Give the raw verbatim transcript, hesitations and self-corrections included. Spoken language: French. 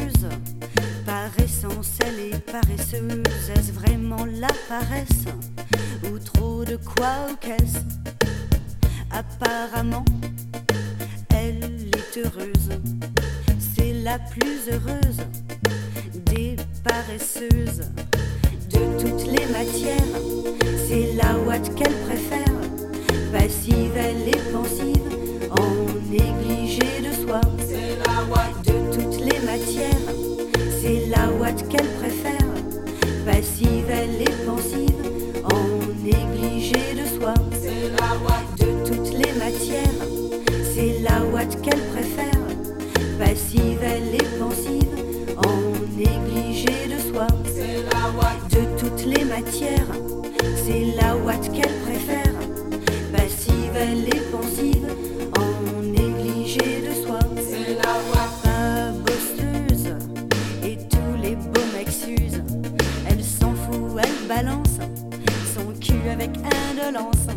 heureuse. Par essence, elle est paresseuse. Est-ce vraiment la paresse ou trop de quoi ou qu'est-ce? Apparemment, elle est heureuse. C'est la plus heureuse des paresseuses. De toutes les matières, c'est la ouate qu'elle préfère. Passive, elle est pensive, en négligé de soi. C'est la ouate. De toutes les matières, c'est la ouate qu'elle préfère. Passive, elle est pensive, en négligé de soi. C'est la ouate. De toutes les matières, c'est la ouate qu'elle préfère. Passive, elle est pensive, en négligé de soi. C'est la ouate. De toutes les matières, c'est la ouate qu'elle préfère. Passive, elle est pensive, en négligé de soi. C'est la ouate. Pas bosseuse, et tous les beaux mecs s'usent. Elle s'en fout, elle balance son cul avec indolence.